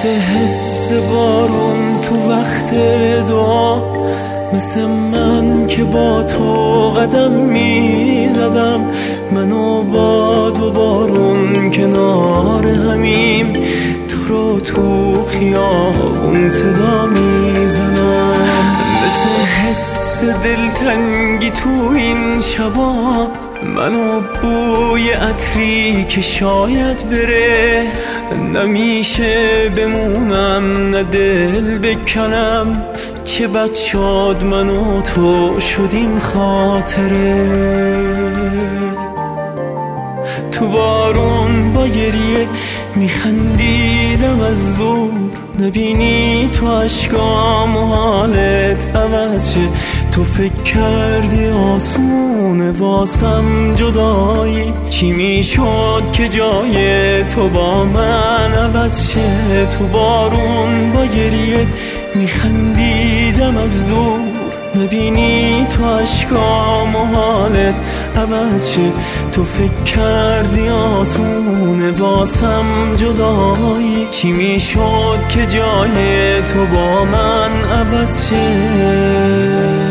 مثل حس بارون تو وقت دعا، مثل من که با تو قدم میزدم، من و باد و بارون کنار همیم، تو رو تو خیابون صدا میزنم. مثل حس دلتنگی تو این شبا، من و بوی عطری که شاید بره، نمیشه بمونم نه دل بکنم، چه بد شد من و تو شدیم خاطره. تو بارون با گریه میخندیدم از دور، نبینی تو عشقام و حالت عوض شه، تو فکر کردی آسونه واسم جدایی، چی میشد که جای تو با من عوض شه. تو بارون با گریه میخندیدم از دور، نبینی تو عشقام و حالت عوض شه، تو فکر کردی آسونه واسم جدایی، چی میشد که جای تو با من عوض شه.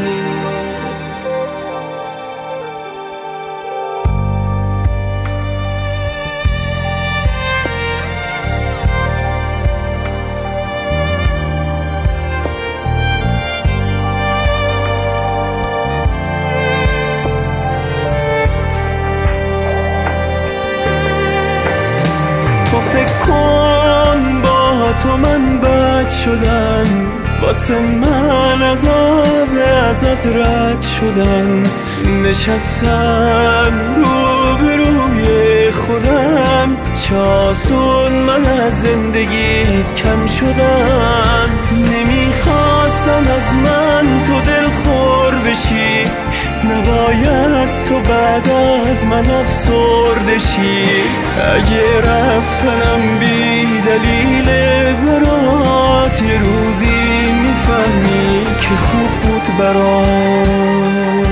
تو فکر کن با تو من بد شدم، واسه من عذاب ازت رد شدم، نشستم روبروی خودم، چه آسون من از زندگیت کم شدم. نمیخواستم از من تو دل خور بشی، نباید تو بعد از من افسرده شی، اگه رفتنم بی دلیل برات، یه روزی میفهمی که خوب بود برات.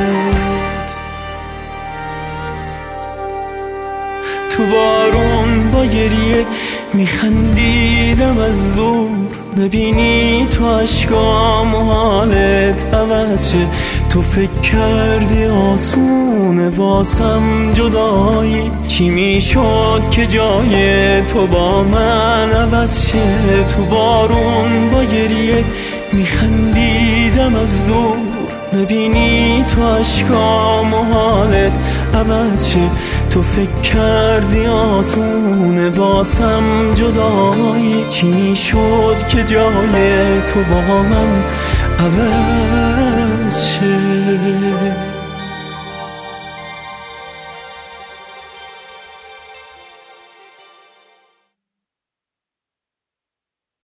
تو بارون با گریه میخندیدم از دور، نبینی تو عشقام و حالت عوض شه، تو فکر کردی آسونه واسم جدایی، چی میشد که جای تو با من عوض شه. تو بارون با گریه میخندیدم از دور، نبینی تو عشقام و حالت عوض شه، تو فکر کردی آسونه واسم جدایی، چی شد که جای تو با من عوض